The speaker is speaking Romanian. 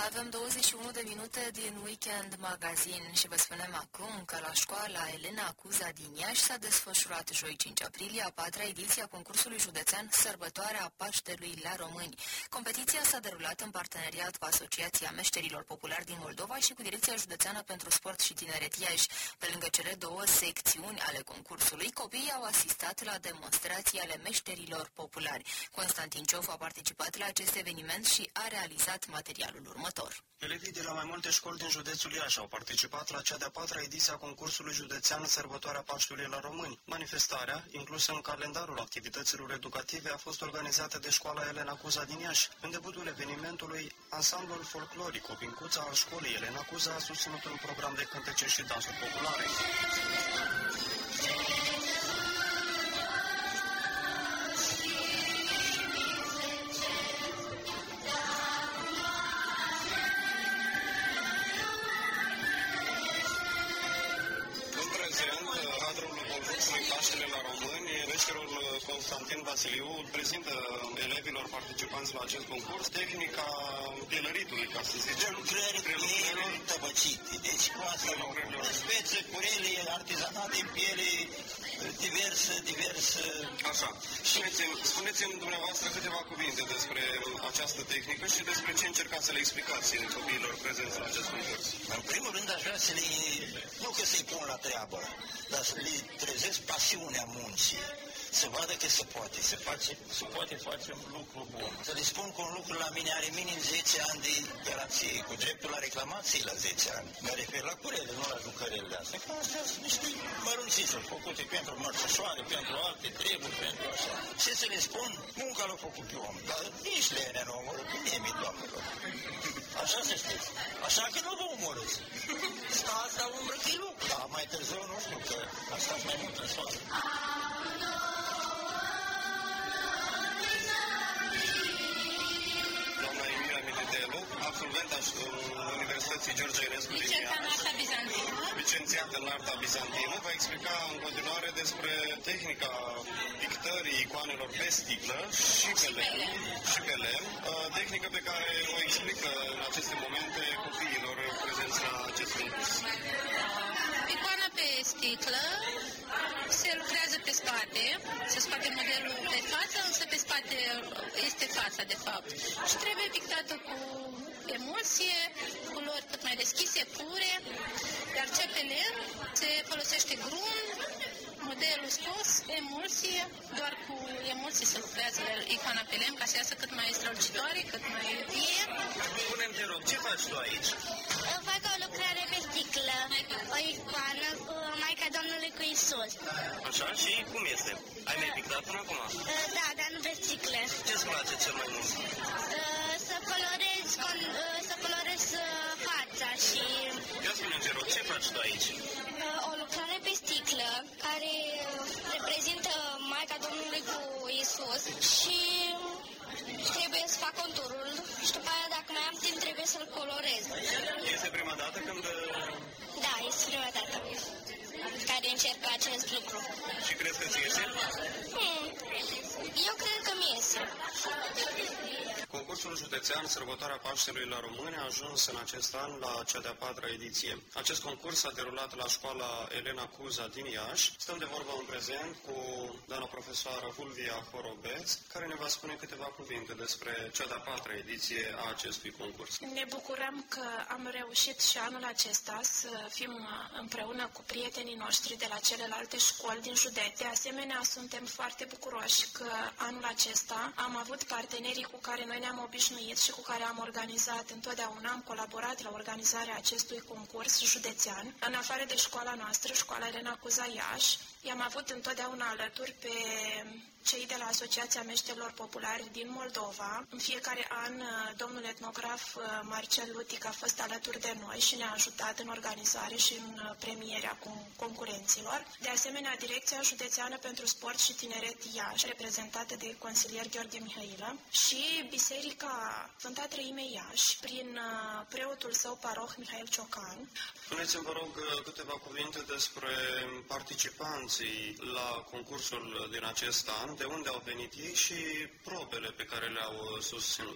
Avem 21 de minute din Weekend Magazin și vă spunem acum că la școala Elena Cuza din Iași s-a desfășurat joi 5 aprilie a 4-a ediție a concursului județean Sărbătoarea Paștelui la Români. Competiția s-a derulat în parteneriat cu Asociația Meșterilor Populari din Moldova și cu Direcția Județeană pentru Sport și Tineret Iași. Pe lângă cele două secțiuni ale concursului, copiii au asistat la demonstrații ale meșterilor populari. Constantin Ciofu a participat la acest eveniment și a realizat materialul următor. Elevii de la mai multe școli din județul Iași au participat la cea de-a 4-a ediție a concursului județean Sărbătoarea Paștelui la Români. Manifestarea, inclusă în calendarul activităților educative, a fost organizată de școala Elena Cuza din Iași. În debutul evenimentului, ansamblul folcloric Opincuța al școlii Elena Cuza a susținut un program de cântece și dansuri populare. Constantin Vasiliu prezintă elevilor participanți la acest concurs tehnica pielăritului, ca să zicem. Prelucrărilor tăbăcite. Deci cu asta spețe, curele, artizanate, piele, diverse. Așa. Spuneți-mi dumneavoastră câteva cuvinte despre această tehnică și despre ce încercați să le explicați copiilor prezenți la acest concurs. În primul rând aș vrea să le, nu că să-i pun la treabă, dar să le trezesc pasiunea muncii. Să vadă că se poate, se poate face un lucru bun. Să le spun că un lucru la mine are minim 10 ani de garanție, cu dreptul la reclamații la 10 ani. Mă refer la curele, nu la jucările astea. Că astea sunt niște mărunțișuri făcute pentru mărțășoare, pentru alte treburi, pentru așa. Ce să le spun? Munca l-a făcut pe om, dar nici lenea nu omoră, că nimic, doamnelor. Așa să știți. Așa că nu vă omorâți. Stați la umbră că e lucru. Da, mai târziu nu știu, că asta mai mult în soare. Absolvent Universității George Enescu din Iași, licențiat în arta bizantină, va explica în continuare despre tehnica pictării icoanelor pe sticlă și pe lemn, tehnică pe care o explică în aceste momente copiilor prezenți la acest concurs. Icoana pe sticlă se lucrează pe spate, se scoate modelul pe față, însă pe spate este fața de fapt și trebuie pictată cu emulsie, culori cât mai deschise, pure, iar ce pe lemn se folosește grun, modelul scos, emulsie, doar cu emulsie se lucrează icoana pe lemn ca să iasă cât mai strălucitoare, cât mai vie. Spune-mi, te rog, ce faci tu aici? Fac o lucrare pe sticlă, o icoană cu Maica Domnului cu Iisus. Așa, și cum este? Ai mai pictat până acum? Da, dar nu pe sticlă. Ce-ți place cel mai mult? Să colorez fața și... Ia spune-mi, te rog, ce faci tu aici? O lucrare pe sticlă care reprezintă Maica Domnului cu Iisus și trebuie să fac conturul și după aia, dacă mai am timp, trebuie să-l colorez. Este prima dată când... Da, este prima dată care încerc acest lucru. Și crezi că ți iese? Eu cred că mi iese. Concursul județean Sărbătoarea Paștelui la Români a ajuns în acest an la cea de-a 4-a ediție. Acest concurs s-a derulat la școala Elena Cuza din Iași. Stăm de vorbă în prezent cu doamna profesoară Fulvia Horobeț, care ne va spune câteva cuvinte despre cea de-a 4-a ediție a acestui concurs. Ne bucurăm că am reușit și anul acesta să fim împreună cu prietenii noștri de la celelalte școli din județ. De asemenea, suntem foarte bucuroși că anul acesta am avut partenerii cu care noi ne-am obișnuit și cu care am organizat întotdeauna, am colaborat la organizarea acestui concurs județean. În afară de școala noastră, școala Elena Cuza Iași, i-am avut întotdeauna alături pe cei de la Asociația Meșterilor Populari din Moldova. În fiecare an, domnul etnograf Marcel Lutic a fost alături de noi și ne-a ajutat în organizare și în premierea concurenților. De asemenea, Direcția Județeană pentru Sport și Tineret Iași, reprezentată de consilier Gheorghe Mihailă, și Biserica Sfânta Treime Iași, prin preotul său paroh Mihail Ciocan. Spuneți-mi, vă rog, câteva cuvinte despre participanții la concursul din acest an, de unde au venit ei și probele pe care le-au susținut.